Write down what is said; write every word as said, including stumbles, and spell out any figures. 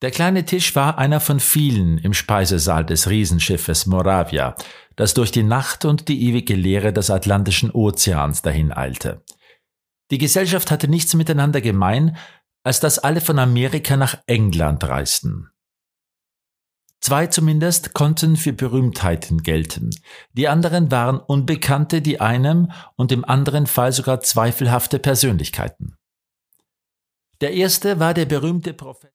Der kleine Tisch war einer von vielen im Speisesaal des Riesenschiffes Moravia, das durch die Nacht und die ewige Leere des Atlantischen Ozeans dahineilte. Die Gesellschaft hatte nichts miteinander gemein, als dass alle von Amerika nach England reisten. Zwei zumindest konnten für Berühmtheiten gelten. Die anderen waren Unbekannte, die einem und im anderen Fall sogar zweifelhafte Persönlichkeiten. Der erste war der berühmte Prophet